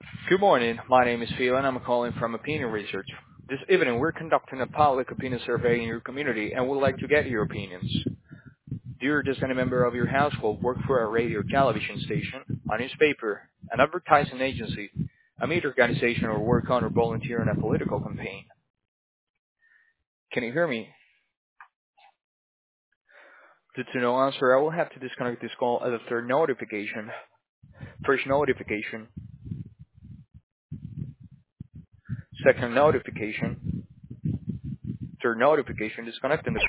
Good morning. My name is Phil, and I'm calling from Opinion Research. This evening, we're conducting a public opinion survey in your community, and would like to get your opinions. Do you or does any member of your household work for a radio or television station, a newspaper, an advertising agency, a media organization, or work on or volunteer in a political campaign? Can you hear me? Due to no answer, I will have to disconnect this call at the third notification. First notification, second notification, third notification, disconnecting the